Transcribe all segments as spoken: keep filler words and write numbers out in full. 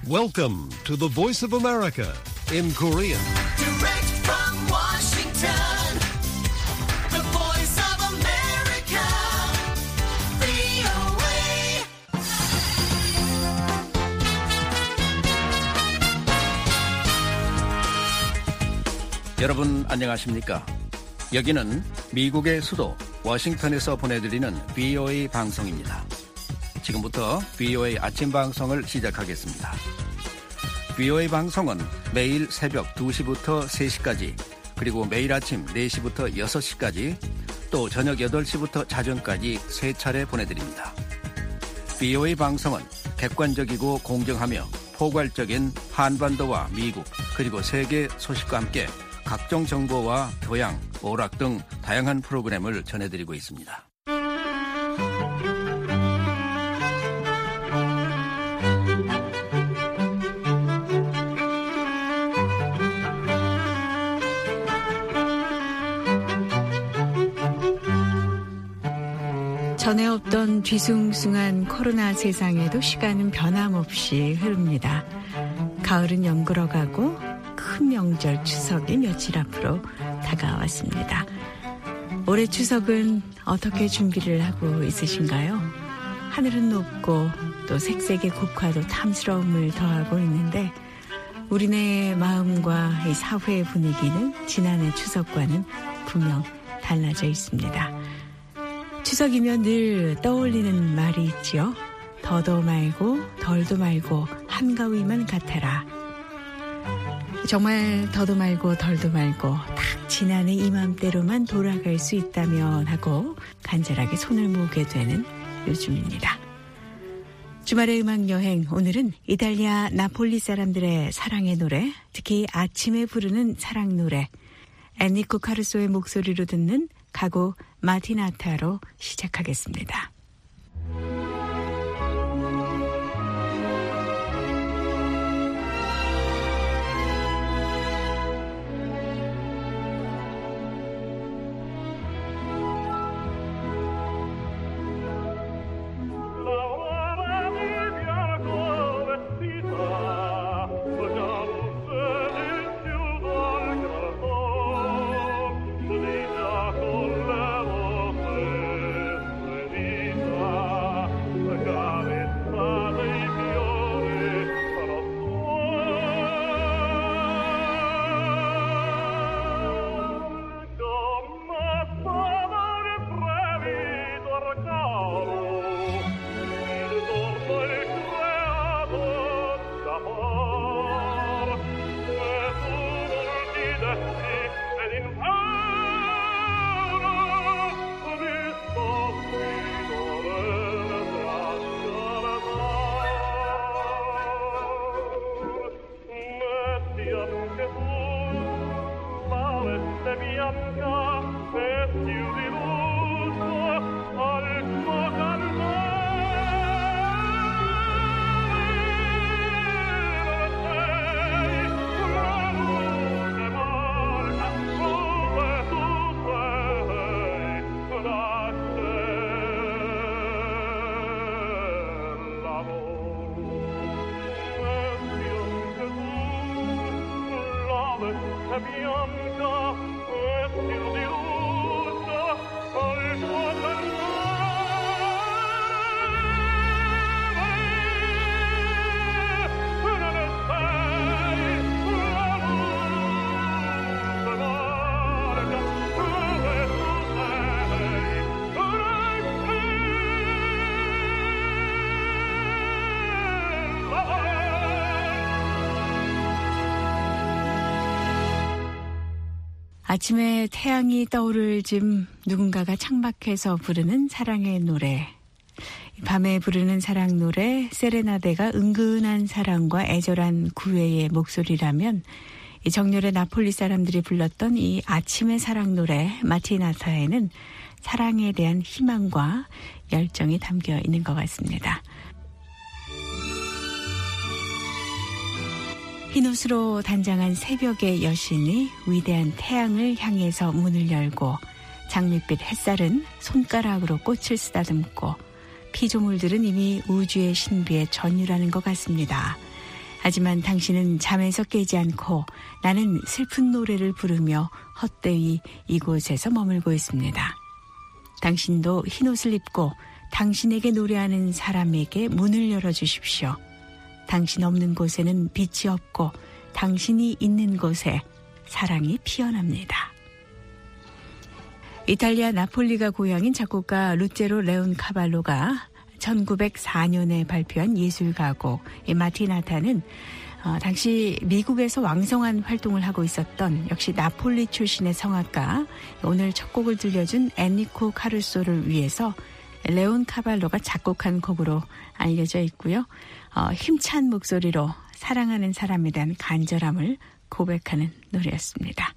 Welcome to the Voice of America in Korean. Direct from Washington, the Voice of America, 브이오에이. 여러분 안녕하십니까? 여기는 미국의 수도 워싱턴에서 보내드리는 브이오에이 방송입니다. 지금부터 브이오에이 아침 방송을 시작하겠습니다. 브이오에이 방송은 매일 새벽 두 시부터 세 시까지, 그리고 매일 아침 네 시부터 여섯 시까지, 또 저녁 여덟 시부터 자정까지 세 차례 보내드립니다. 브이오에이 방송은 객관적이고 공정하며 포괄적인 한반도와 미국 그리고 세계 소식과 함께 각종 정보와 교양, 오락 등 다양한 프로그램을 전해드리고 있습니다. 전에 없던 뒤숭숭한 코로나 세상에도 시간은 변함없이 흐릅니다. 가을은 연그러가고 큰 명절 추석이 며칠 앞으로 다가왔습니다. 올해 추석은 어떻게 준비를 하고 있으신가요? 하늘은 높고 또 색색의 국화도 탐스러움을 더하고 있는데 우리네 마음과 이 사회의 분위기는 지난해 추석과는 분명 달라져 있습니다. 추석이면 늘 떠올리는 말이 있지요. 더도 말고 덜도 말고 한가위만 같아라. 정말 더도 말고 덜도 말고 딱 지난해 이맘때로만 돌아갈 수 있다면 하고 간절하게 손을 모으게 되는 요즘입니다. 주말의 음악여행, 오늘은 이탈리아 나폴리 사람들의 사랑의 노래, 특히 아침에 부르는 사랑 노래, 엔리코 카루소의 목소리로 듣는 가곡 마티나타로 시작하겠습니다. 아침에 태양이 떠오를 즈음 누군가가 창밖에서 부르는 사랑의 노래. 밤에 부르는 사랑 노래 세레나데가 은근한 사랑과 애절한 구애의 목소리라면 이 정열의 나폴리 사람들이 불렀던 이 아침의 사랑 노래 마티나타에는 사랑에 대한 희망과 열정이 담겨 있는 것 같습니다. 흰옷으로 단장한 새벽의 여신이 위대한 태양을 향해서 문을 열고 장밋빛 햇살은 손가락으로 꽃을 쓰다듬고 피조물들은 이미 우주의 신비에 전율하는 것 같습니다. 하지만 당신은 잠에서 깨지 않고 나는 슬픈 노래를 부르며 헛되이 이곳에서 머물고 있습니다. 당신도 흰옷을 입고 당신에게 노래하는 사람에게 문을 열어주십시오. 당신 없는 곳에는 빛이 없고 당신이 있는 곳에 사랑이 피어납니다. 이탈리아 나폴리가 고향인 작곡가 루체로 레온카발로가 천구백사 년에 발표한 예술가곡 마티나타는 어, 당시 미국에서 왕성한 활동을 하고 있었던 역시 나폴리 출신의 성악가, 오늘 첫 곡을 들려준 엔리코 카루소를 위해서 레온카발로가 작곡한 곡으로 알려져 있고요. 어, 힘찬 목소리로 사랑하는 사람에 대한 간절함을 고백하는 노래였습니다.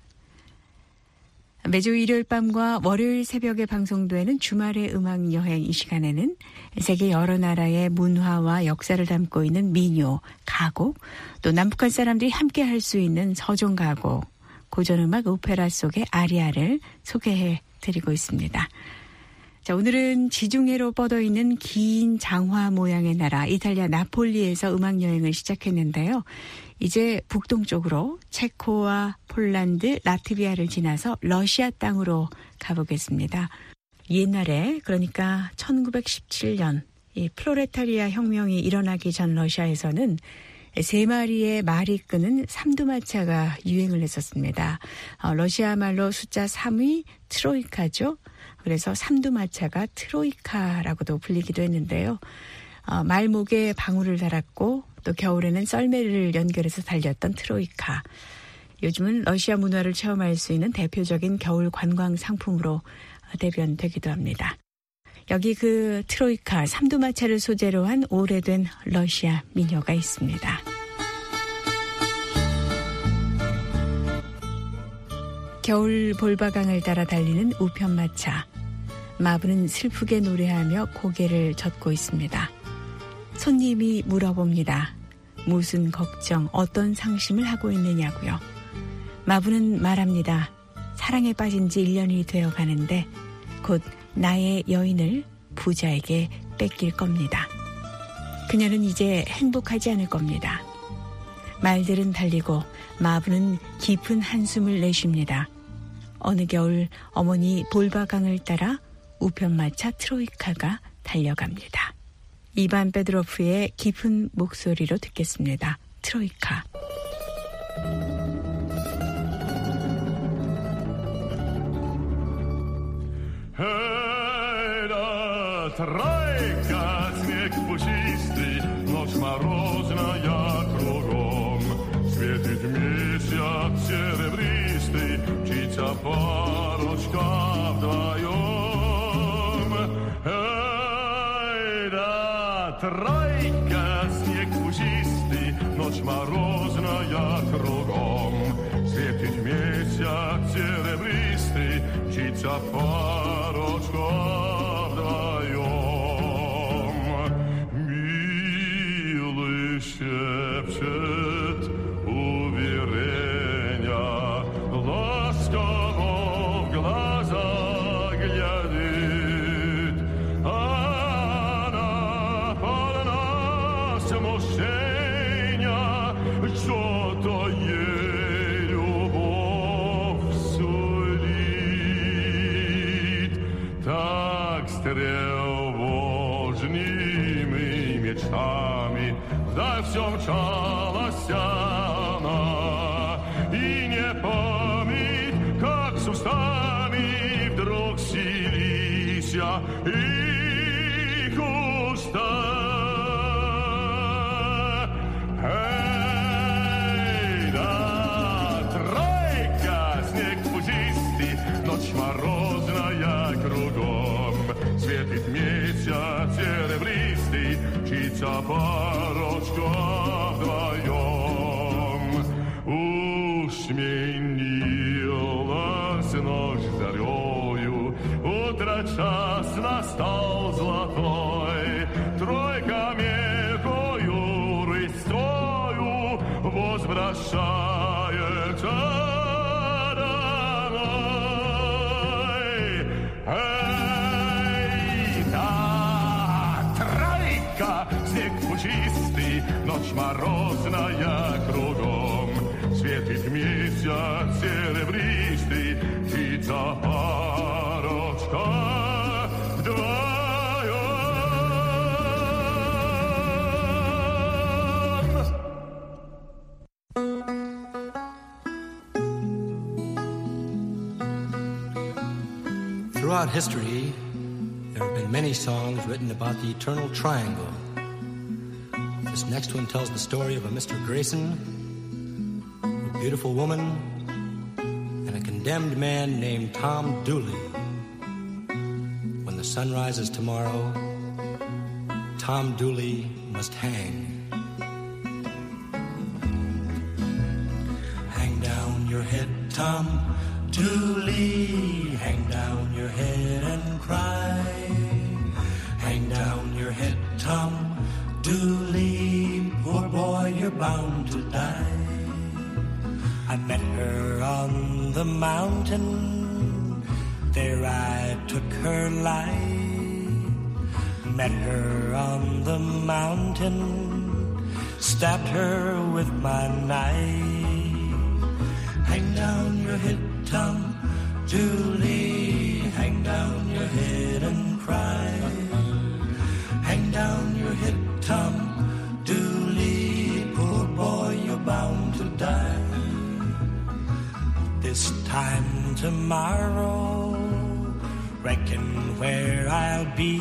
매주 일요일 밤과 월요일 새벽에 방송되는 주말의 음악 여행, 이 시간에는 세계 여러 나라의 문화와 역사를 담고 있는 민요, 가곡, 또 남북한 사람들이 함께 할 수 있는 서정 가곡, 고전음악 오페라 속의 아리아를 소개해 드리고 있습니다. 자, 오늘은 지중해로 뻗어 있는 긴 장화 모양의 나라 이탈리아 나폴리에서 음악 여행을 시작했는데요. 이제 북동쪽으로 체코와 폴란드, 라트비아를 지나서 러시아 땅으로 가보겠습니다. 옛날에, 그러니까 천구백십칠 년 이 플로레타리아 혁명이 일어나기 전 러시아에서는 세 마리의 말이 끄는 삼두마차가 유행을 했었습니다. 어, 러시아 말로 숫자 삼이 트로이카죠. 그래서 삼두마차가 트로이카라고도 불리기도 했는데요. 어, 말목에 방울을 달았고 또 겨울에는 썰매를 연결해서 달렸던 트로이카. 요즘은 러시아 문화를 체험할 수 있는 대표적인 겨울 관광 상품으로 대변되기도 합니다. 여기 그 트로이카 삼두마차를 소재로 한 오래된 러시아 민요가 있습니다. 겨울 볼바강을 따라 달리는 우편마차. 마부는 슬프게 노래하며 고개를 젓고 있습니다. 손님이 물어봅니다. 무슨 걱정, 어떤 상심을 하고 있느냐고요. 마부는 말합니다. 사랑에 빠진 지 일 년이 되어 가는데 곧 나의 여인을 부자에게 뺏길 겁니다. 그녀는 이제 행복하지 않을 겁니다. 말들은 달리고 마부는 깊은 한숨을 내쉽니다. 어느 겨울 어머니 볼바강을 따라 우편마차 트로이카가 달려갑니다. 이반 베드로프의 깊은 목소리로 듣겠습니다. 트로이카. Тройка, снег пушистый, ночь морозная кругом. Светит месяц серебристый, птица парочка вдвоем. Эй, да, тройка, снег пушистый, ночь морозная кругом. Светит месяц серебристый, птица парочка. Шепчет уверения, ласково в глаза глядит. Она полна смущения, что-то ей любовь сулит. Так с тревожными мечтами за все мчалась она, и не помнит, как с устами вдруг селись их уста. Эй, да, тройка, снег пушистый, ночь морозная кругом, светит месяц серебристый, птица парочка вдвоем. Усменилась ночь зарею, утро час настал золотой, тройка мелкою рысцою возвращается домой. Эй, да, тройка! Polska, śnieg pucisty, noc marozna kruгом. Světit měsíc серебристый, птица парочка вдвоем. Throughout history, there have been many songs written about the eternal triangle. This next one tells the story of a Mister Grayson, a beautiful woman, and a condemned man named Tom Dooley. When the sun rises tomorrow, Tom Dooley must hang. Hang down your head, Tom Dooley, hang down your head and cry. Hang down your head, Tom Dooley, poor boy, you're bound to die. I met her on the mountain, there I took her life. Met her on the mountain, stabbed her with my knife. Hang down your head, Tom Dooley, hang down your head and cry. Hang down your head, Tom Dooley, poor boy, you're bound to die. This time tomorrow, reckon where I'll be.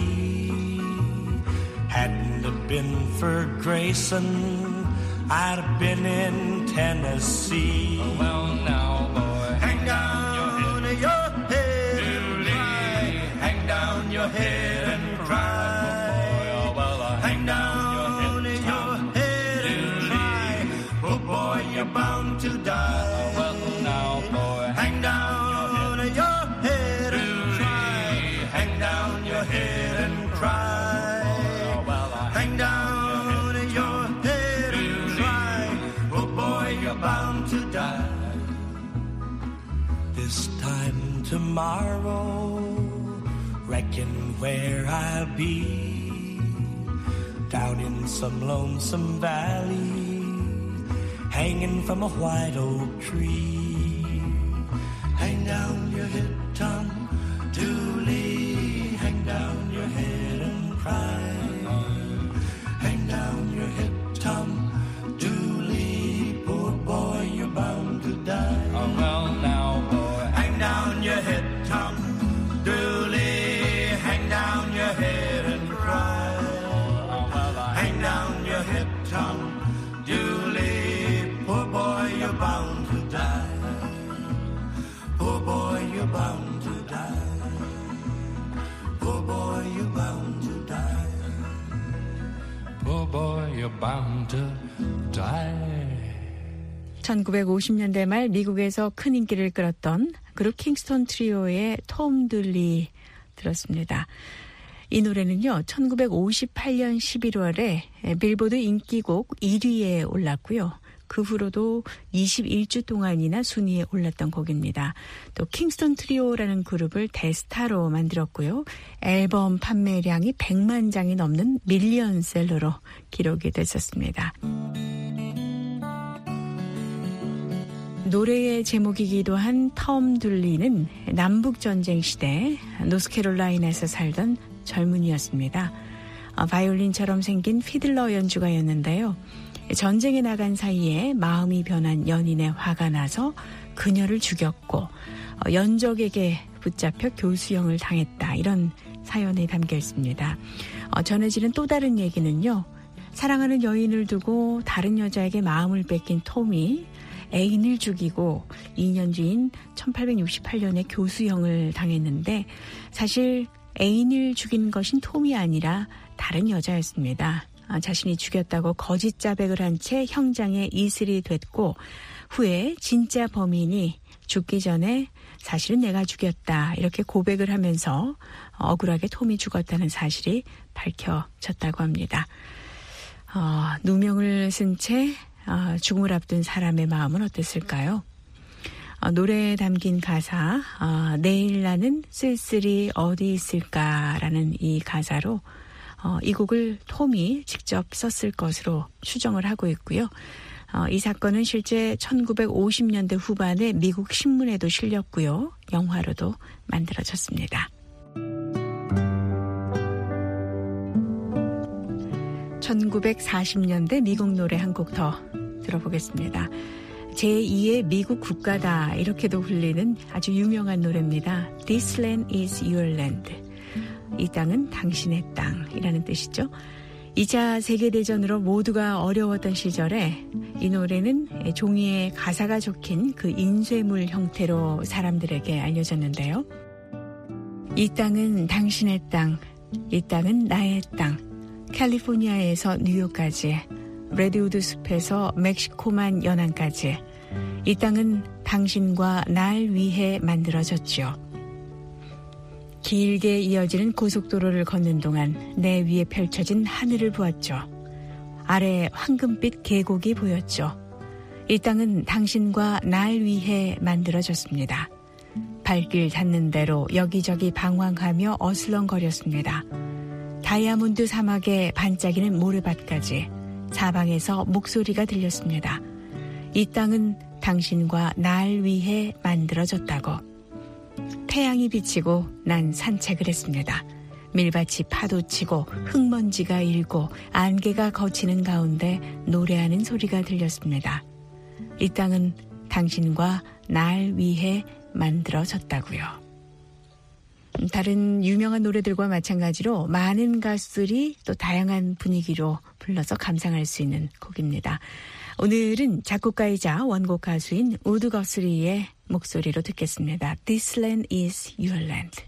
Hadn't it been for Grayson, I'd have been in Tennessee. Oh, well, now, boy, hang down your head, your head and cry. Hang down your head and cry. oh, well, uh, Hang down your head and cry. Oh boy, you're bound to die. oh, well, now, boy, Hang down your head and cry. Hang down your head and cry. oh, well, uh, Hang down your head and cry. Oh boy, you're bound to die. This time tomorrow, reckon where I'll be. Down in some lonesome valley, hanging from a white oak tree. Hang down your head, Tom Dooley, hang down your head and cry. Hang down your head, Tom Dooley, poor boy, you're bound to die. oh, well, now, boy, Hang down your head, Tom Dooley, hang down your head and cry. oh, well, uh, Hang down your head, Tom Dooley, poor boy, you're bound to die. Poor boy, you're bound to die. Poor boy, you're bound to die. poor boy, you're bound to die. 천구백오십 년대 말 미국에서 큰 인기를 끌었던 그룹 킹스톤 트리오의 톰 둘리 들었습니다. 이 노래는요, 천구백오십팔 년 십일월에 빌보드 인기곡 일 위에 올랐고요. 그 후로도 이십일 주 동안이나 순위에 올랐던 곡입니다. 또 킹스톤 트리오라는 그룹을 대스타로 만들었고요. 앨범 판매량이 백만 장이 넘는 밀리언셀러로 기록이 됐었습니다. 노래의 제목이기도 한 톰 둘리는 남북전쟁 시대 노스캐롤라이나에서 살던 젊은이였습니다. 바이올린처럼 생긴 피들러 연주가였는데요. 전쟁에 나간 사이에 마음이 변한 연인의 화가 나서 그녀를 죽였고 연적에게 붙잡혀 교수형을 당했다. 이런 사연이 담겨 있습니다. 전해지는 또 다른 얘기는요. 사랑하는 여인을 두고 다른 여자에게 마음을 뺏긴 톰이 애인을 죽이고 이 년 뒤인 천팔백육십팔 년에 교수형을 당했는데 사실 애인을 죽인 것인 톰이 아니라 다른 여자였습니다. 자신이 죽였다고 거짓 자백을 한 채 형장에 이슬이 됐고 후에 진짜 범인이 죽기 전에 사실은 내가 죽였다 이렇게 고백을 하면서 억울하게 톰이 죽었다는 사실이 밝혀졌다고 합니다. 어, 누명을 쓴 채 어, 죽음을 앞둔 사람의 마음은 어땠을까요? 어, 노래에 담긴 가사 어, 내일 나는 쓸쓸히 어디 있을까라는 이 가사로 어, 이 곡을 톰이 직접 썼을 것으로 추정을 하고 있고요. 어, 이 사건은 실제 천구백오십 년대 후반에 미국 신문에도 실렸고요. 영화로도 만들어졌습니다. 천구백사십 년대 미국 노래 한 곡 더 들어보겠습니다. 제이의 미국 국가다 이렇게도 불리는 아주 유명한 노래입니다. This land is your land. 이 땅은 당신의 땅이라는 뜻이죠. 이 차 세계대전으로 모두가 어려웠던 시절에 이 노래는 종이에 가사가 적힌 그 인쇄물 형태로 사람들에게 알려졌는데요. 이 땅은 당신의 땅, 이 땅은 나의 땅. 캘리포니아에서 뉴욕까지, 레드우드 숲에서 멕시코만 연안까지 이 땅은 당신과 날 위해 만들어졌죠. 길게 이어지는 고속도로를 걷는 동안 내 위에 펼쳐진 하늘을 보았죠. 아래 황금빛 계곡이 보였죠. 이 땅은 당신과 날 위해 만들어졌습니다. 발길 닿는 대로 여기저기 방황하며 어슬렁거렸습니다. 다이아몬드 사막에 반짝이는 모래밭까지 사방에서 목소리가 들렸습니다. 이 땅은 당신과 날 위해 만들어졌다고. 태양이 비치고 난 산책을 했습니다. 밀밭이 파도치고 흙먼지가 일고 안개가 거치는 가운데 노래하는 소리가 들렸습니다. 이 땅은 당신과 날 위해 만들어졌다고요. 다른 유명한 노래들과 마찬가지로 많은 가수들이 또 다양한 분위기로 불러서 감상할 수 있는 곡입니다. 오늘은 작곡가이자 원곡 가수인 우드 거스리의 목소리로 듣겠습니다. This land is your land.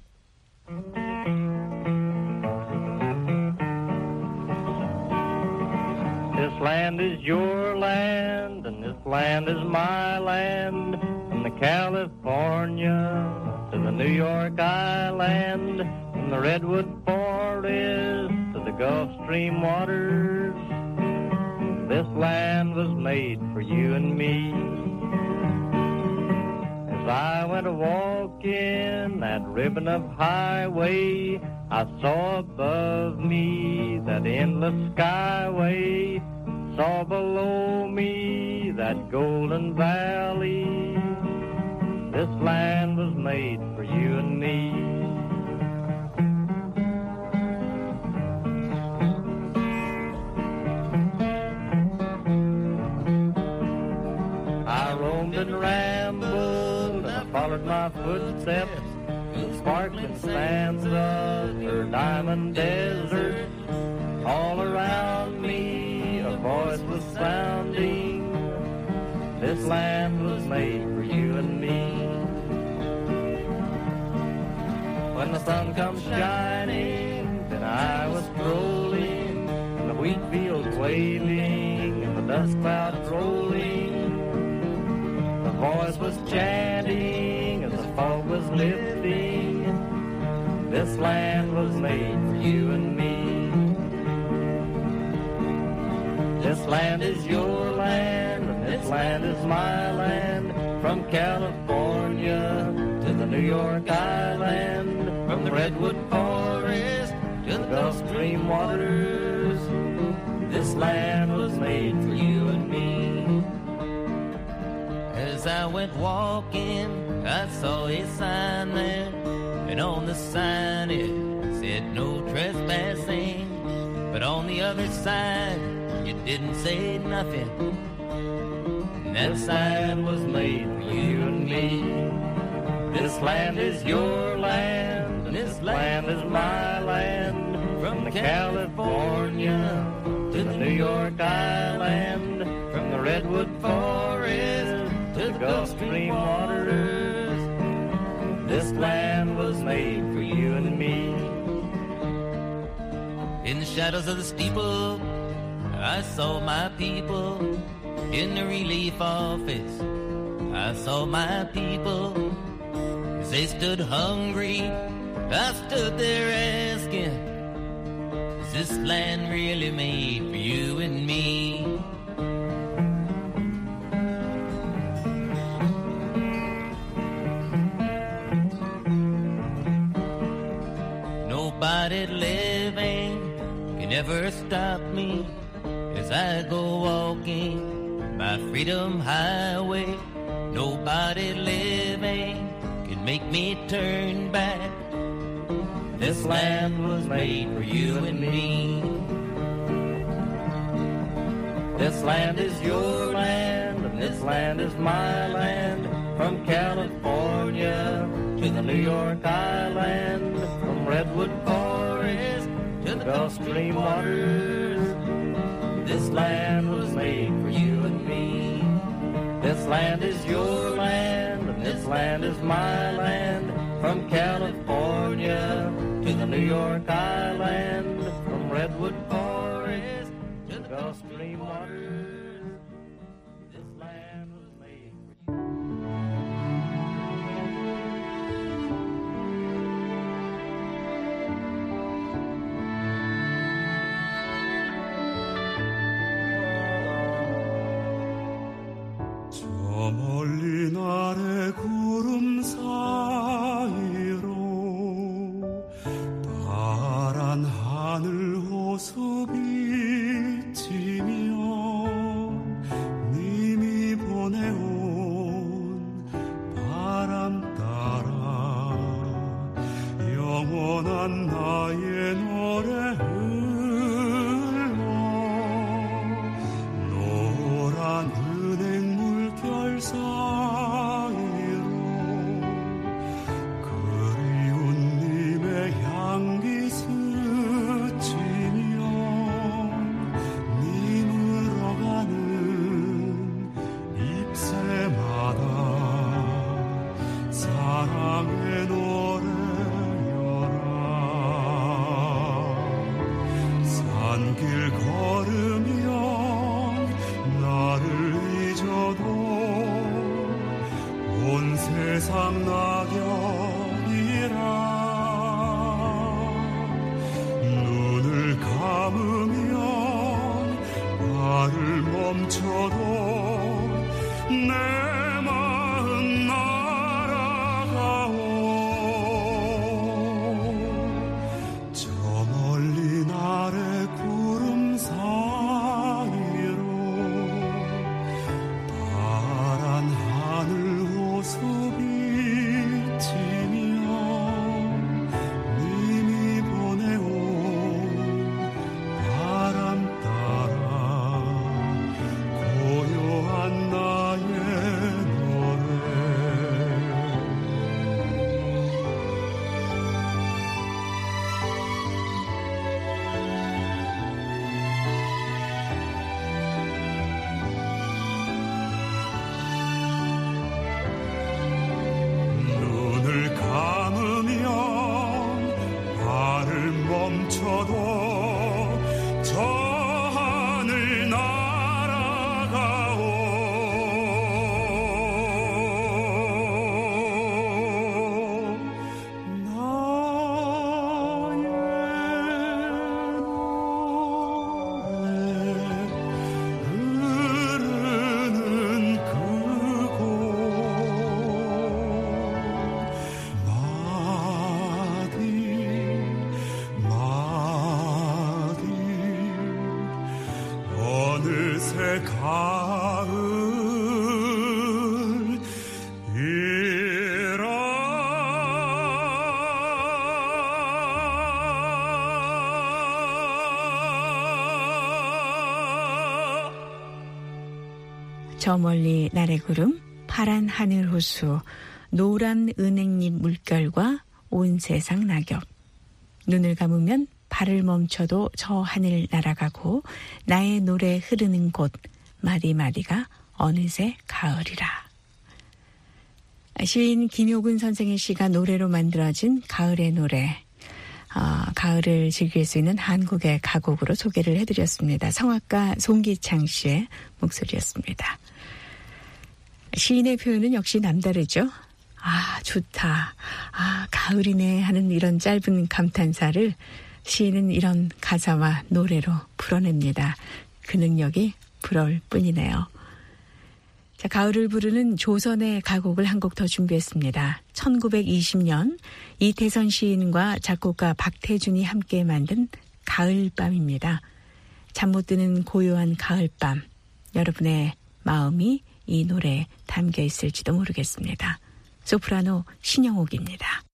This land is your land, and this land is my land, from the California to the New York Island, from the Redwood Forest to the Gulf Stream waters. This land was made for you and me. As I went a walking that ribbon of highway, I saw above me that endless skyway, saw below me that golden valley. This land was made for you and me. I roamed and rambled, and I followed my footsteps, the sparkling sands of her diamond desert. All around me a voice was sounding, this land was made for you and me. When the sun comes shining, then I was strolling, and the wheat fields waving, and the dust clouds rolling. The voice was chanting as the fog was lifting, this land was made for you and me. This land is your land, and this land is my land, from California to the New York Island, from the Redwood Forest to the Gulf Stream waters. This land was made for you and me. As I went walking, I saw a sign there, and on the sign it said no trespassing. But on the other side, it didn't say nothing. And that sign was made for you and me. This land is your land, and this land is my land, from the California to the New York Island, from the Redwood Forest to the Gulf Stream waters. This land was made for you and me. In the shadows of the steeple, I saw my people. In the relief office, I saw my people. As they stood hungry, I stood there asking, is this land really made for you and me? Nobody living never stop me as I go walking my freedom highway. Nobody living can make me turn back. This land was made for you and me. This land is your land, and this land is my land. From California to the New York Island, from Redwood Forest to the Gulf Stream waters. This land was made for you and me. This land is your land, and this land is my land. From California to the New York Island, from Redwood Forest to the Gulf Stream waters. This land was made for you. 저 멀리 아래 구름 사이로 파란 하늘 호수 비치며 님이 보내온 바람 따라 영원한 나의 노래 흘러 노란 은행 물결 사이로 그리운 님의 향기 스치며 님으로 가는 잎새마다 사랑의 노래여라. 산길 걸으면 나를 잊어도 온 세상 낙엽이라. 눈을 감으면 발을 멈춰도 내 마음 날아가오. 저 멀리 아래 구름 사이로 파란 하늘 호수 비치며 님이 보내온 바람 따라 고요한 나의 노래. 눈을 감으면 발을 멈춰도 저 하늘 날아가오. 나의 노래 흐르는 그곳 마디 마디 어느새 가을이라. 저 멀리 날의 구름, 파란 하늘 호수, 노란 은행잎 물결과 온 세상 낙엽. 눈을 감으면 발을 멈춰도 저 하늘 날아가고 나의 노래 흐르는 곳 마디마디가 어느새 가을이라. 시인 김효근 선생의 시가 노래로 만들어진 가을의 노래. 아, 가을을 즐길 수 있는 한국의 가곡으로 소개를 해드렸습니다. 성악가 송기창 씨의 목소리였습니다. 시인의 표현은 역시 남다르죠. 아, 좋다. 아, 가을이네 하는 이런 짧은 감탄사를 시인은 이런 가사와 노래로 풀어냅니다. 그 능력이 부러울 뿐이네요. 자, 가을을 부르는 조선의 가곡을 한 곡 더 준비했습니다. 천구백이십 년 이태선 시인과 작곡가 박태준이 함께 만든 가을밤입니다. 잠 못 드는 고요한 가을밤. 여러분의 마음이 이 노래에 담겨 있을지도 모르겠습니다. 소프라노 신영옥입니다.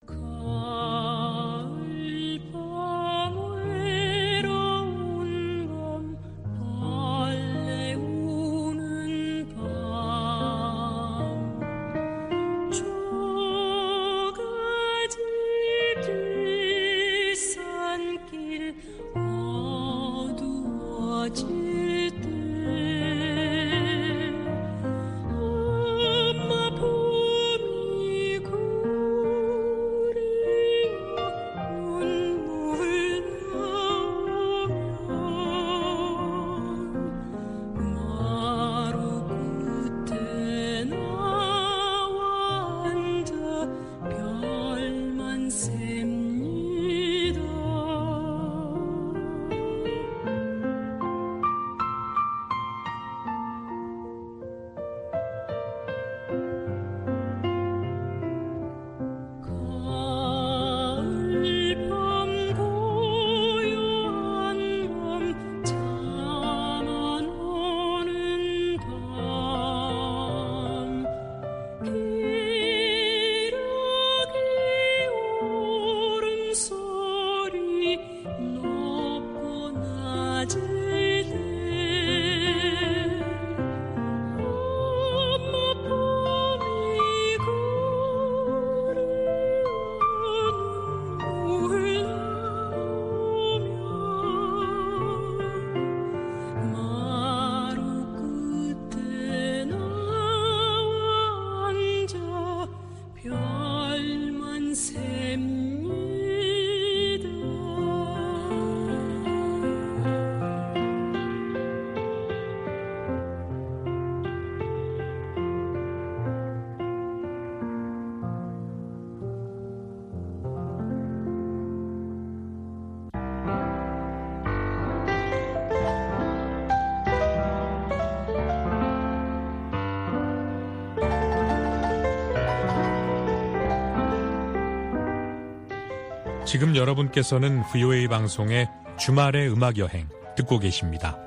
지금 여러분께서는 브이오에이 방송의 주말의 음악여행 듣고 계십니다.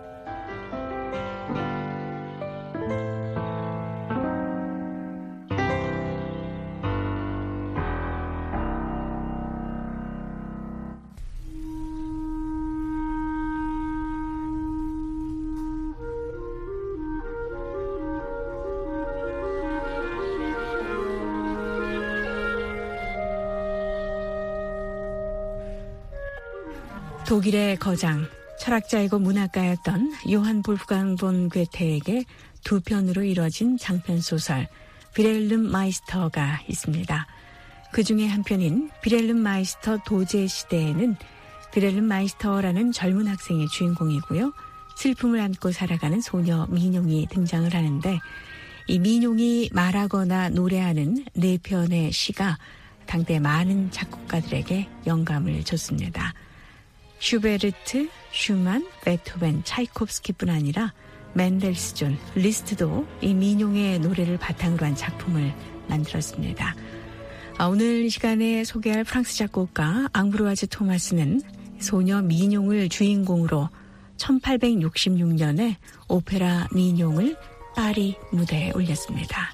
독일의 거장, 철학자이고 문학가였던 요한 볼프강 본 괴테에게 두 편으로 이뤄진 장편소설 비렐름 마이스터가 있습니다. 그 중에 한 편인 비렐름 마이스터 도제 시대에는 비렐름 마이스터라는 젊은 학생의 주인공이고요. 슬픔을 안고 살아가는 소녀 민용이 등장을 하는데 이 민용이 말하거나 노래하는 네 편의 시가 당대 많은 작곡가들에게 영감을 줬습니다. 슈베르트, 슈만, 베토벤, 차이콥스키뿐 아니라 멘델스존, 리스트도 이 민용의 노래를 바탕으로 한 작품을 만들었습니다. 오늘 시간에 소개할 프랑스 작곡가 앙브로아즈 토마스는 소녀 민용을 주인공으로 천팔백육십육 년에 오페라 민용을 파리 무대에 올렸습니다.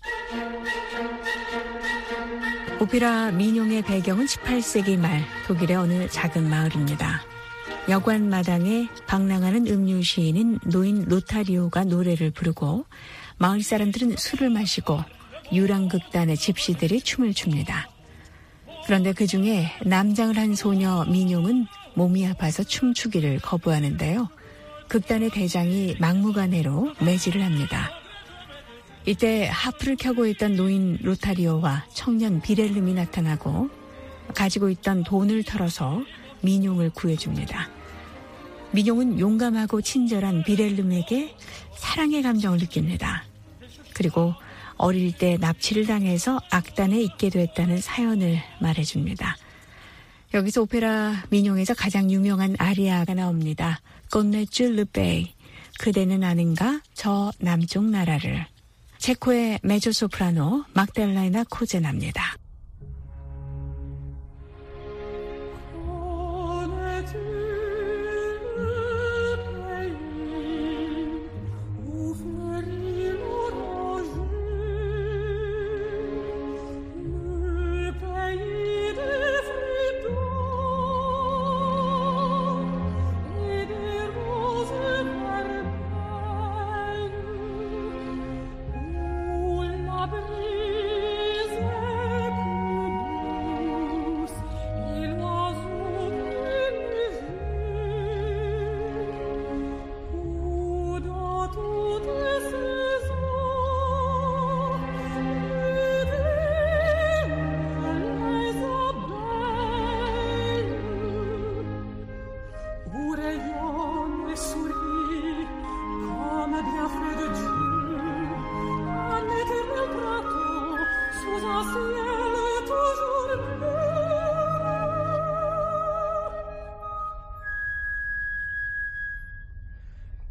오페라 민용의 배경은 십팔 세기 말 독일의 어느 작은 마을입니다. 여관 마당에 방랑하는 음유 시인인 노인 로타리오가 노래를 부르고 마을 사람들은 술을 마시고 유랑극단의 집시들이 춤을 춥니다. 그런데 그중에 남장을 한 소녀 민용은 몸이 아파서 춤추기를 거부하는데요. 극단의 대장이 막무가내로 매질을 합니다. 이때 하프를 켜고 있던 노인 로타리오와 청년 비렐름이 나타나고 가지고 있던 돈을 털어서 민용을 구해줍니다. 민용은 용감하고 친절한 비렐름에게 사랑의 감정을 느낍니다. 그리고 어릴 때 납치를 당해서 악단에 있게 됐다는 사연을 말해줍니다. 여기서 오페라 민용에서 가장 유명한 아리아가 나옵니다. Connais-tu le pays? 그대는 아는가? 저 남쪽 나라를. 체코의 메조소프라노 막달라이나 코제나입니다. Connais-tu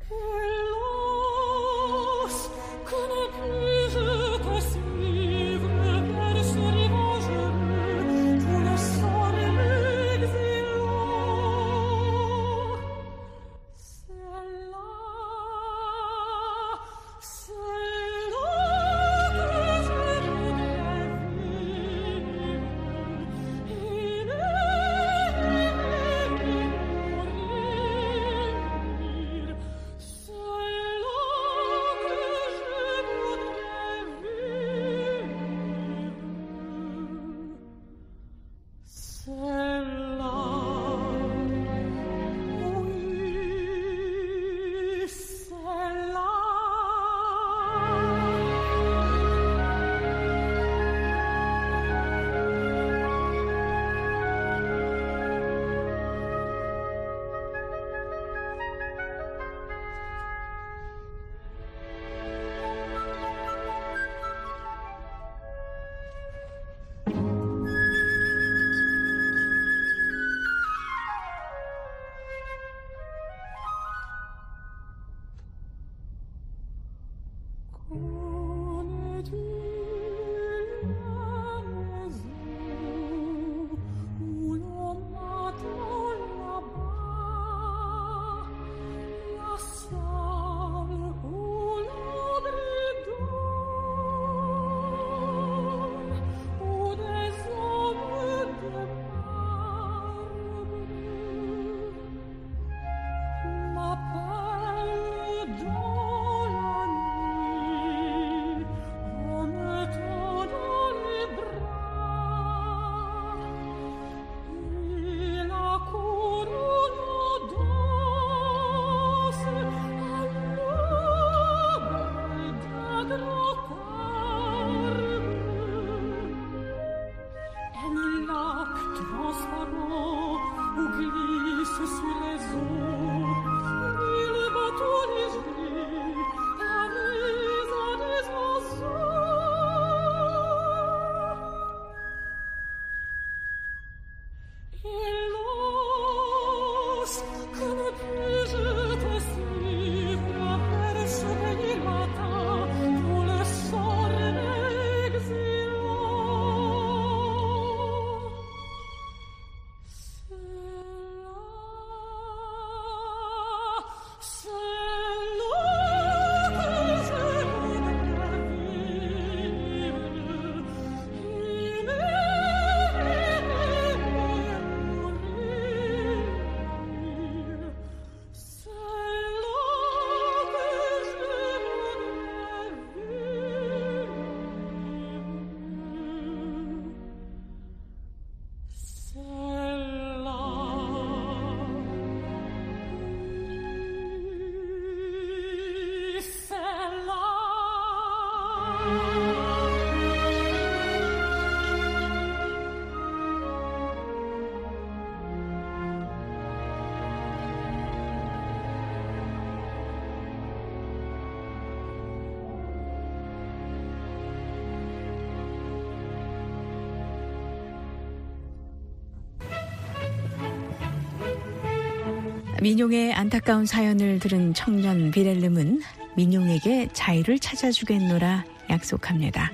민용의 안타까운 사연을 들은 청년 비렐름은 민용에게 자유를 찾아주겠노라 약속합니다.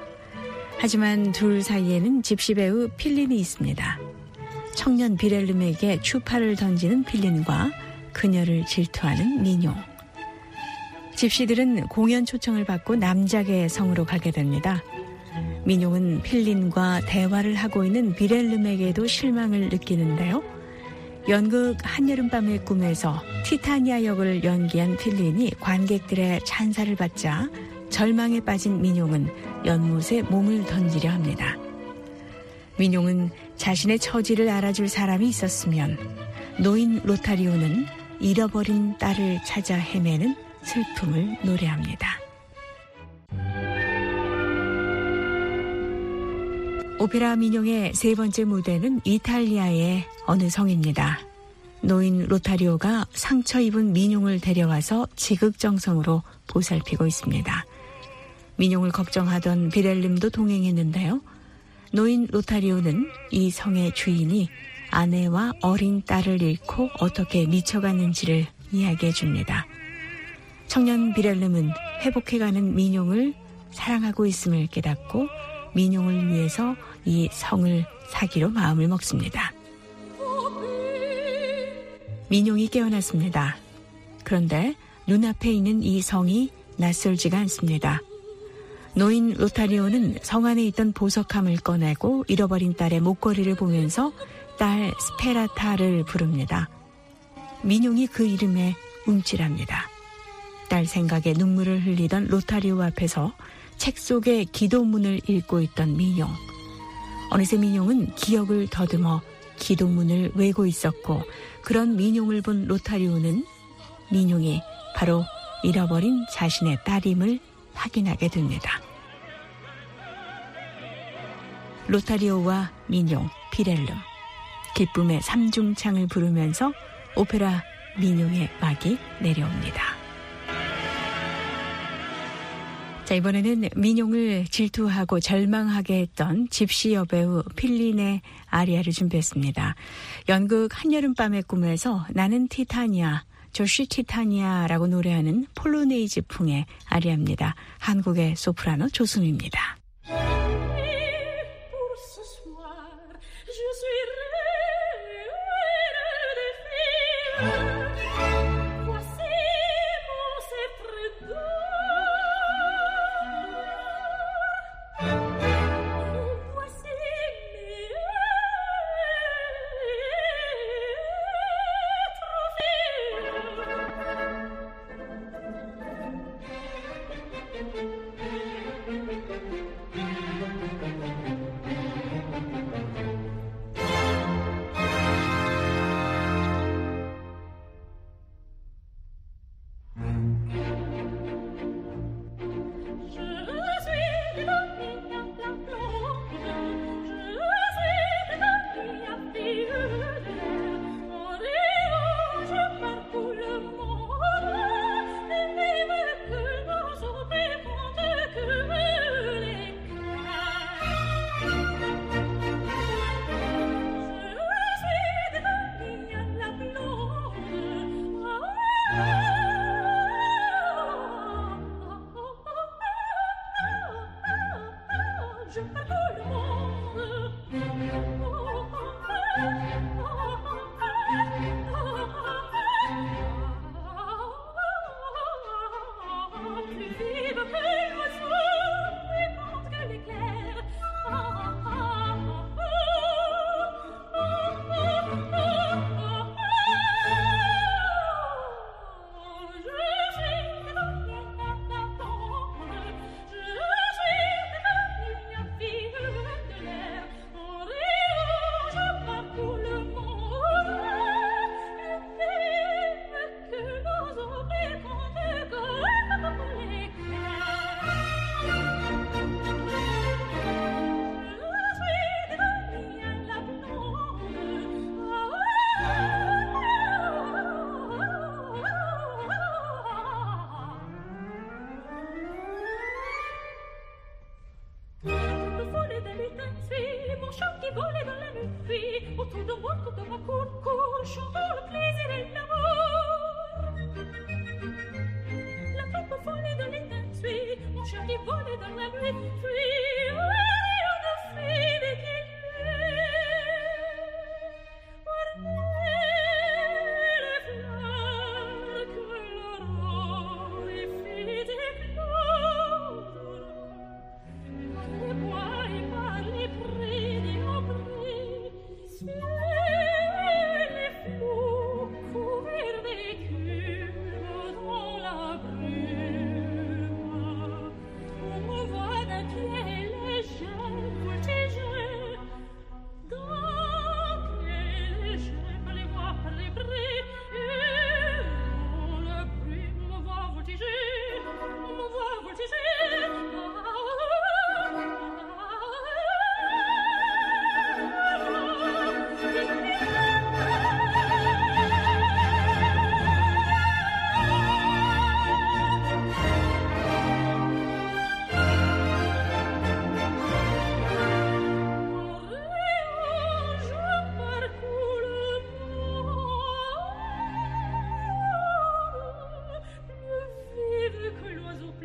하지만 둘 사이에는 집시 배우 필린이 있습니다. 청년 비렐름에게 추파를 던지는 필린과 그녀를 질투하는 민용. 집시들은 공연 초청을 받고 남작의 성으로 가게 됩니다. 민용은 필린과 대화를 하고 있는 비렐름에게도 실망을 느끼는데요. 연극 한여름밤의 꿈에서 티타니아 역을 연기한 필린이 관객들의 찬사를 받자 절망에 빠진 민용은 연못에 몸을 던지려 합니다. 민용은 자신의 처지를 알아줄 사람이 있었으면, 노인 로타리오는 잃어버린 딸을 찾아 헤매는 슬픔을 노래합니다. 오페라 민용의 세 번째 무대는 이탈리아의 어느 성입니다. 노인 로타리오가 상처 입은 민용을 데려와서 지극정성으로 보살피고 있습니다. 민용을 걱정하던 비렐름도 동행했는데요. 노인 로타리오는 이 성의 주인이 아내와 어린 딸을 잃고 어떻게 미쳐갔는지를 이야기해 줍니다. 청년 비렐름은 회복해가는 민용을 사랑하고 있음을 깨닫고 민용을 위해서 이 성을 사기로 마음을 먹습니다. 민용이 깨어났습니다. 그런데 눈앞에 있는 이 성이 낯설지가 않습니다. 노인 로타리오는 성 안에 있던 보석함을 꺼내고 잃어버린 딸의 목걸이를 보면서 딸 스페라타를 부릅니다. 민용이 그 이름에 움찔합니다. 딸 생각에 눈물을 흘리던 로타리오 앞에서 책 속의 기도문을 읽고 있던 민용. 어느새 민용은 기억을 더듬어 기도문을 외고 있었고 그런 민용을 본 로타리오는 민용이 바로 잃어버린 자신의 딸임을 확인하게 됩니다. 로타리오와 민용, 비렐름, 기쁨의 삼중창을 부르면서 오페라 민용의 막이 내려옵니다. 자, 이번에는 민용을 질투하고 절망하게 했던 집시 여배우 필린의 아리아를 준비했습니다. 연극 한여름밤의 꿈에서 나는 티타니아, 조시 티타니아라고 노래하는 폴로네이즈풍의 아리아입니다. 한국의 소프라노 조수미입니다. Voilà qui est légère.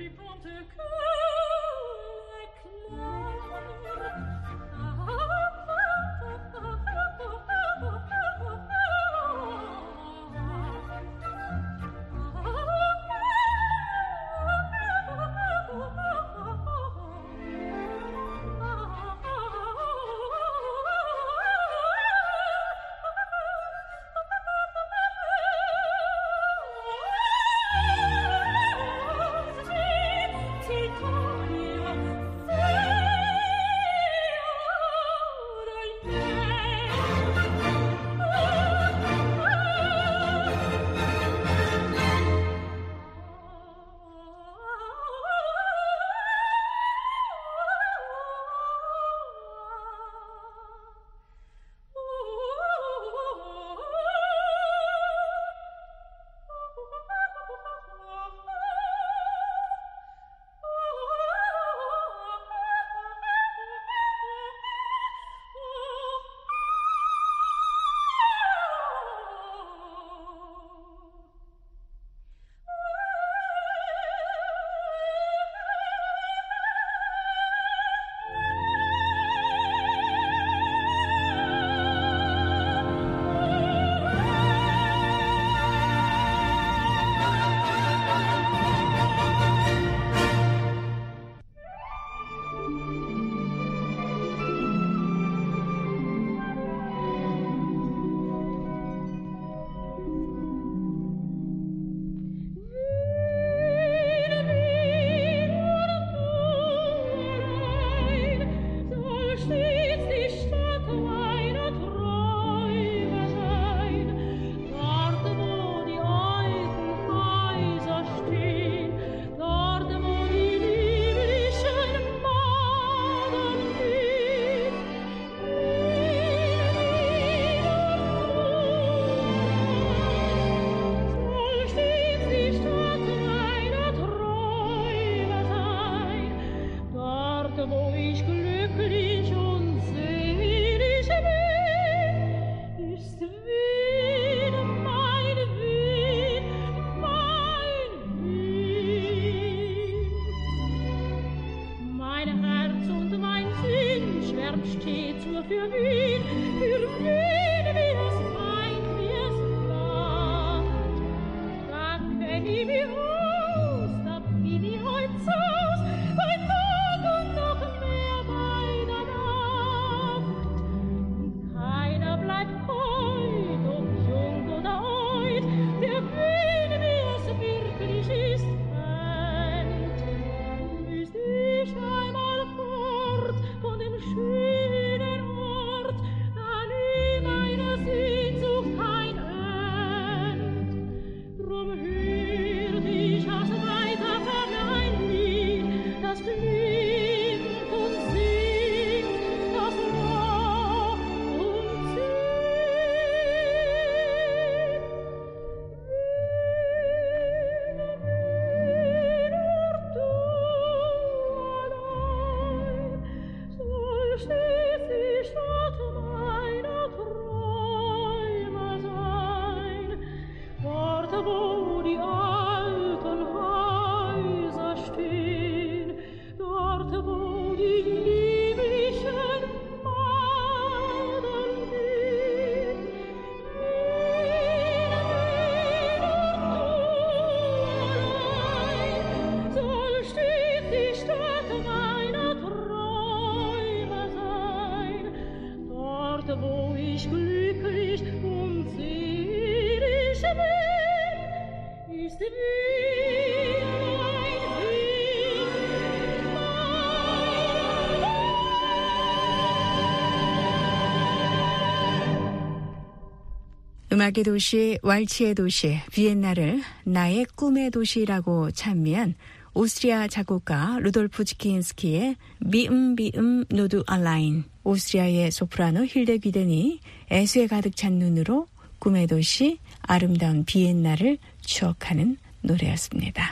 음악의 도시, 왈츠의 도시, 비엔나를 나의 꿈의 도시라고 찬미한 오스트리아 작곡가 루돌프 지킨스키의 비음 비음 노두 알라인, 오스트리아의 소프라노 힐데 귀덴이 애수에 가득 찬 눈으로 꿈의 도시, 아름다운 비엔나를 추억하는 노래였습니다.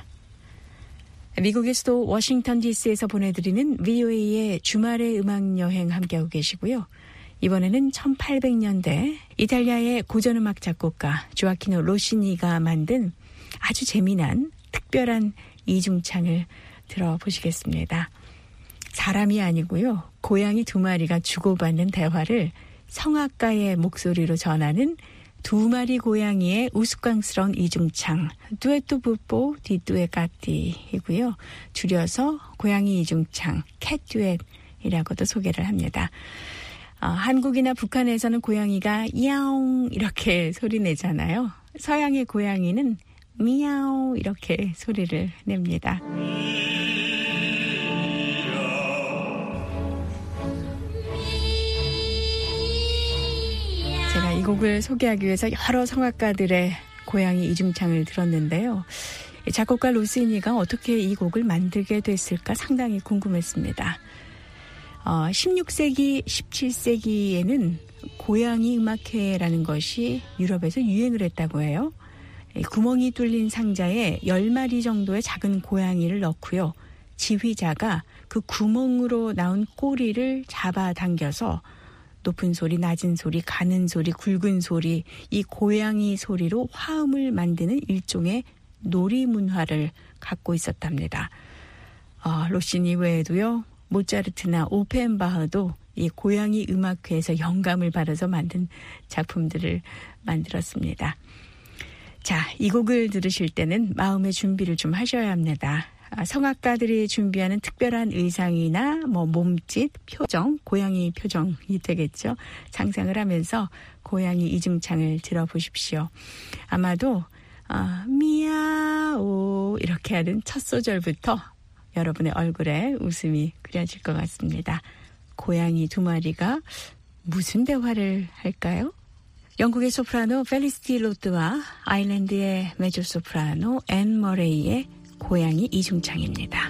미국의 수도 워싱턴 디씨에서 보내드리는 브이오에이의 주말의 음악여행 함께하고 계시고요. 이번에는 천팔백 년대 이탈리아의 고전음악 작곡가 조아키노 로시니가 만든 아주 재미난 특별한 이중창을 들어보시겠습니다. 사람이 아니고요. 고양이 두 마리가 주고받는 대화를 성악가의 목소리로 전하는 두 마리 고양이의 우스꽝스러운 이중창, 듀에토 부뽀 디듀에 까띠이고요. 줄여서 고양이 이중창, 캣듀엣이라고도 소개를 합니다. 어, 한국이나 북한에서는 고양이가 야옹 이렇게 소리 내잖아요. 서양의 고양이는 미야옹 이렇게 소리를 냅니다. 제가 이 곡을 소개하기 위해서 여러 성악가들의 고양이 이중창을 들었는데요. 작곡가 로시니가 어떻게 이 곡을 만들게 됐을까 상당히 궁금했습니다. 어, 십육 세기, 십칠 세기에는 고양이 음악회라는 것이 유럽에서 유행을 했다고 해요. 구멍이 뚫린 상자에 열 마리 정도의 작은 고양이를 넣고요. 지휘자가 그 구멍으로 나온 꼬리를 잡아당겨서 높은 소리, 낮은 소리, 가는 소리, 굵은 소리, 이 고양이 소리로 화음을 만드는 일종의 놀이문화를 갖고 있었답니다. 어, 로시니 외에도요. 모차르트나 오펜바흐도 이 고양이 음악회에서 영감을 받아서 만든 작품들을 만들었습니다. 자, 이 곡을 들으실 때는 마음의 준비를 좀 하셔야 합니다. 성악가들이 준비하는 특별한 의상이나 뭐 몸짓, 표정, 고양이 표정이 되겠죠. 상상을 하면서 고양이 이중창을 들어보십시오. 아마도 아, 미야오 이렇게 하는 첫 소절부터 여러분의 얼굴에 웃음이 그려질 것 같습니다. 고양이 두 마리가 무슨 대화를 할까요? 영국의 소프라노 펠리시티 로드와 아일랜드의 메조소프라노 앤 머레이의 고양이 이중창입니다.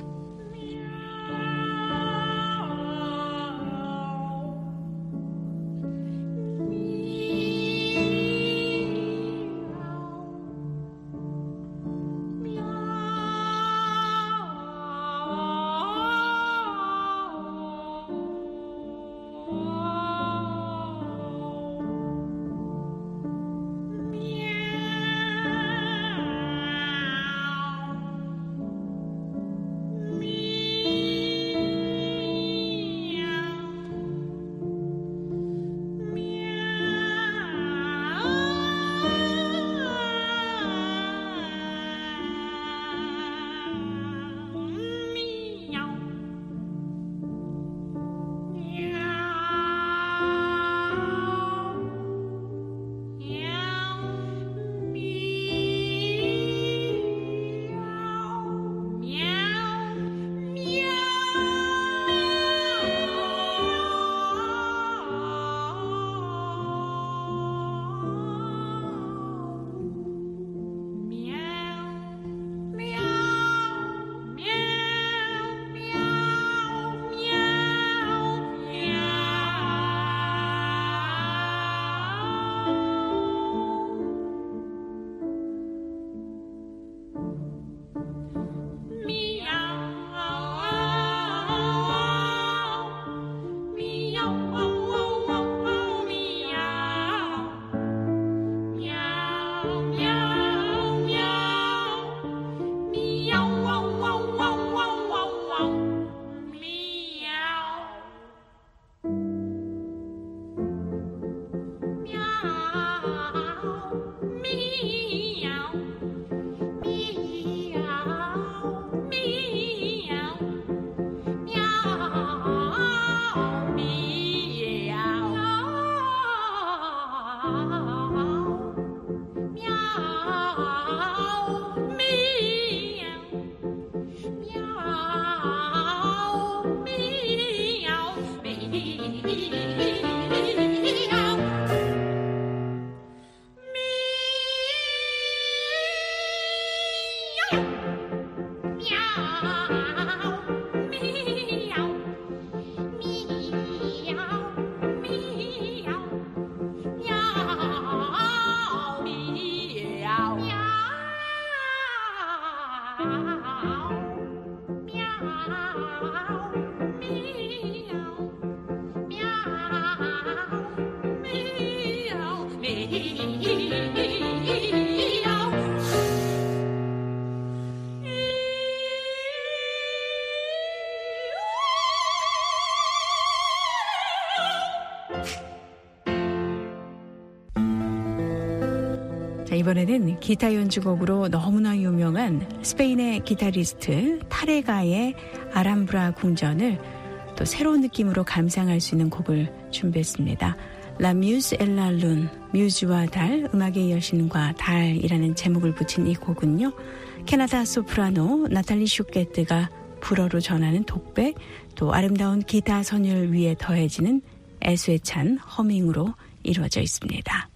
이번에는 기타 연주곡으로 너무나 유명한 스페인의 기타리스트 타레가의 아람브라 궁전을 또 새로운 느낌으로 감상할 수 있는 곡을 준비했습니다. La Muse et la Lune, 뮤즈와 달, 음악의 여신과 달이라는 제목을 붙인 이 곡은요. 캐나다 소프라노 나탈리 슈케트가 불어로 전하는 독백, 또 아름다운 기타 선율 위에 더해지는 애수에 찬 허밍으로 이루어져 있습니다.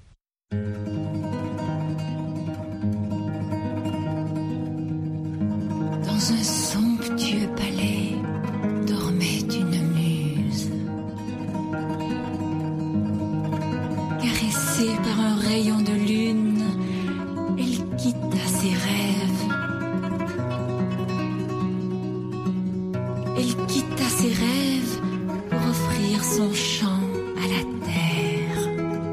Dans un somptueux palais dormait une muse. Caressée par un rayon de lune, elle quitta ses rêves. Elle quitta ses rêves pour offrir son chant à la terre.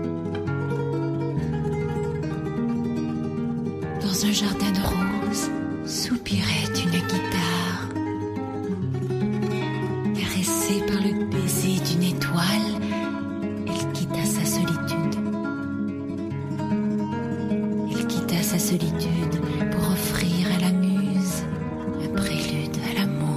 Dans un jardin de roses, soupirait une guitare. Caressée par le baiser d'une étoile, elle quitta sa solitude. Elle quitta sa solitude pour offrir à la muse un prélude à l'amour.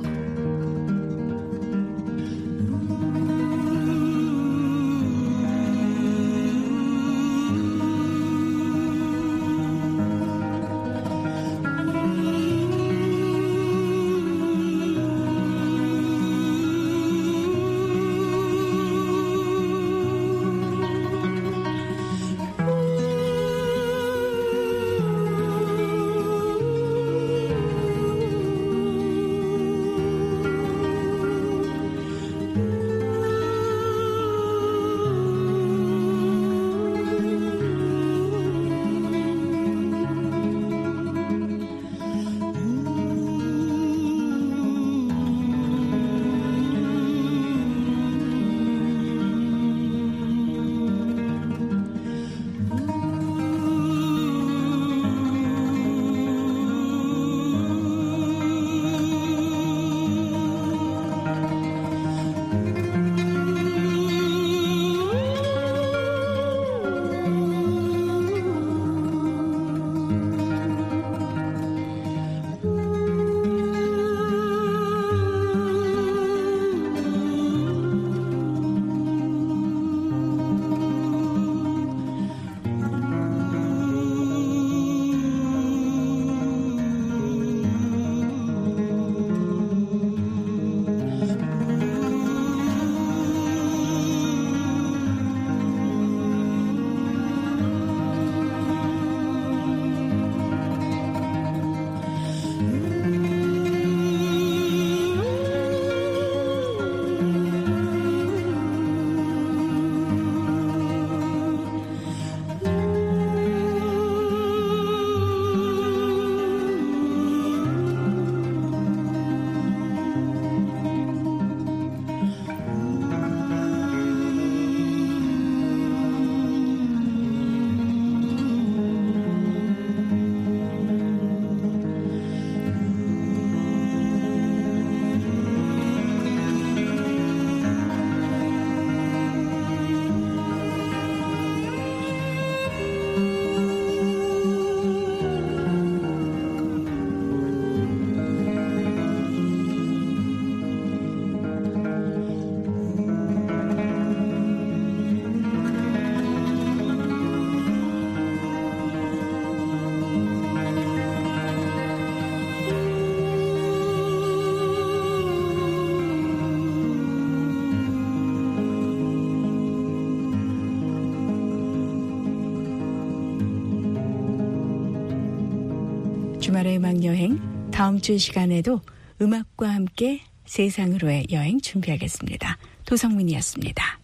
주말의 음악여행, 다음 주 시간에도 음악과 함께 세상으로의 여행 준비하겠습니다. 도성민이었습니다.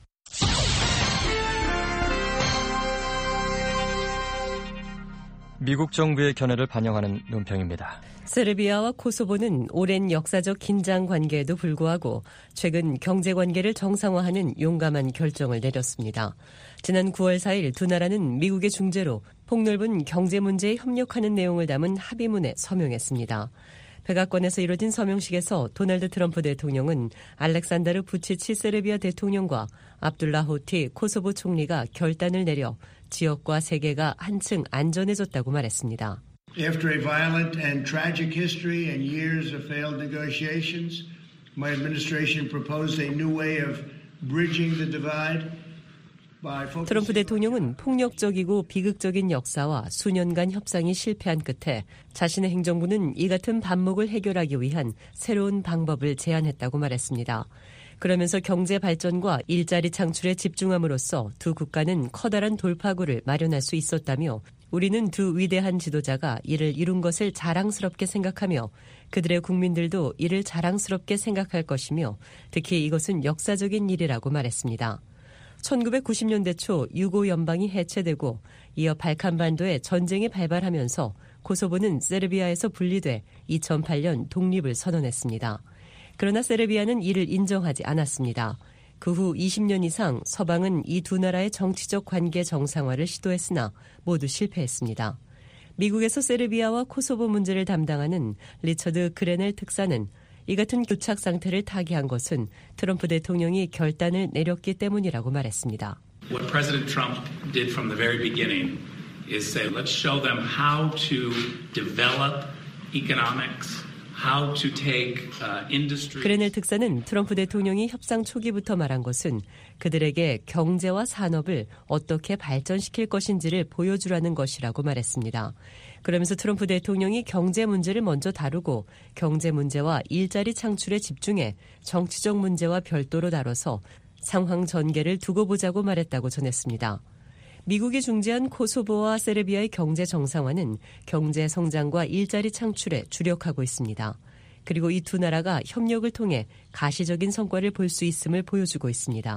미국 정부의 견해를 반영하는 논평입니다. 세르비아와 코소보는 오랜 역사적 긴장 관계에도 불구하고 최근 경제 관계를 정상화하는 용감한 결정을 내렸습니다. 지난 구월 사일 두 나라는 미국의 중재로 폭넓은 경제 문제에 협력하는 내용을 담은 합의문에 서명했습니다. 백악관에서 이뤄진 서명식에서 도널드 트럼프 대통령은 알렉산다르 부치치 세르비아 대통령과 압둘라 호티 코소보 총리가 결단을 내려 지역과 세계가 한층 안전해졌다고 말했습니다. After a violent and tragic history and years of failed negotiations, my administration proposed a new way of bridging the divide. 트럼프 대통령은 폭력적이고 비극적인 역사와 수년간 협상이 실패한 끝에 자신의 행정부는 이 같은 반목을 해결하기 위한 새로운 방법을 제안했다고 말했습니다. 그러면서 경제 발전과 일자리 창출에 집중함으로써 두 국가는 커다란 돌파구를 마련할 수 있었다며 우리는 두 위대한 지도자가 이를 이룬 것을 자랑스럽게 생각하며 그들의 국민들도 이를 자랑스럽게 생각할 것이며 특히 이것은 역사적인 일이라고 말했습니다. 천구백구십 년대 초 유고 연방이 해체되고 이어 발칸반도에 전쟁이 발발하면서 코소보는 세르비아에서 분리돼 이천팔 년 독립을 선언했습니다. 그러나 세르비아는 이를 인정하지 않았습니다. 그 후 이십 년 이상 서방은 이 두 나라의 정치적 관계 정상화를 시도했으나 모두 실패했습니다. 미국에서 세르비아와 코소보 문제를 담당하는 리처드 그레넬 특사는 이 같은 교착 상태를 타개한 것은 트럼프 대통령이 결단을 내렸기 때문이라고 말했습니다. What President Trump did from the very beginning is say, let's show them how to develop economics, how to take uh, industry. 그레넬 특사는 트럼프 대통령이 협상 초기부터 말한 것은 그들에게 경제와 산업을 어떻게 발전시킬 것인지를 보여주라는 것이라고 말했습니다. 그러면서 트럼프 대통령이 경제 문제를 먼저 다루고 경제 문제와 일자리 창출에 집중해 정치적 문제와 별도로 다뤄서 상황 전개를 두고 보자고 말했다고 전했습니다. 미국이 중재한 코소보와 세르비아의 경제 정상화는 경제 성장과 일자리 창출에 주력하고 있습니다. 그리고 이 두 나라가 협력을 통해 가시적인 성과를 볼 수 있음을 보여주고 있습니다.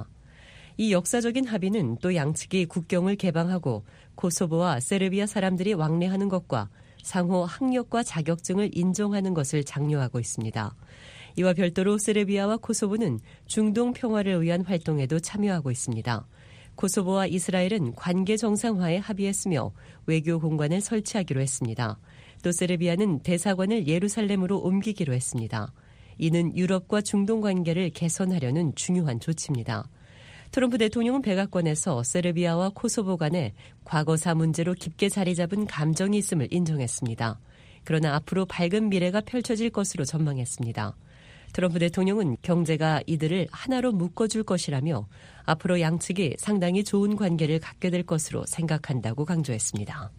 이 역사적인 합의는 또 양측이 국경을 개방하고 코소보와 세르비아 사람들이 왕래하는 것과 상호 학력과 자격증을 인정하는 것을 장려하고 있습니다. 이와 별도로 세르비아와 코소보는 중동 평화를 위한 활동에도 참여하고 있습니다. 코소보와 이스라엘은 관계 정상화에 합의했으며 외교 공관을 설치하기로 했습니다. 또 세르비아는 대사관을 예루살렘으로 옮기기로 했습니다. 이는 유럽과 중동 관계를 개선하려는 중요한 조치입니다. 트럼프 대통령은 백악관에서 세르비아와 코소보 간에 과거사 문제로 깊게 자리 잡은 감정이 있음을 인정했습니다. 그러나 앞으로 밝은 미래가 펼쳐질 것으로 전망했습니다. 트럼프 대통령은 경제가 이들을 하나로 묶어줄 것이라며 앞으로 양측이 상당히 좋은 관계를 갖게 될 것으로 생각한다고 강조했습니다.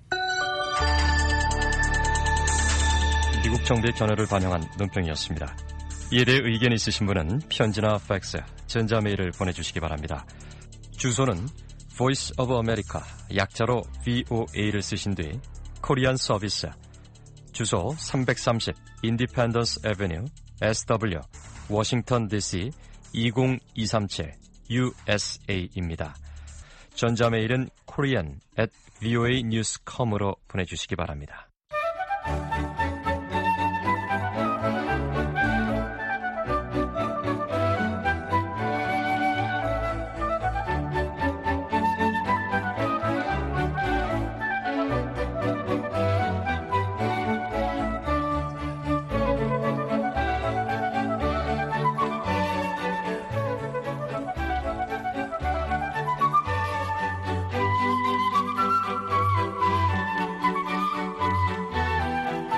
미국 정부의 견해를 반영한 논평이었습니다. 이에 대해 의견이 있으신 분은 편지나 팩스, 전자메일을 보내주시기 바랍니다. 주소는 Voice of America, 약자로 브이오에이를 쓰신 뒤 코리안 서비스, 주소 삼백삼십 Independence Avenue, 에스더블유, 워싱턴 디씨 이공이삼칠 유에스에이입니다. 전자메일은 korean at voanews dot com으로 보내주시기 바랍니다.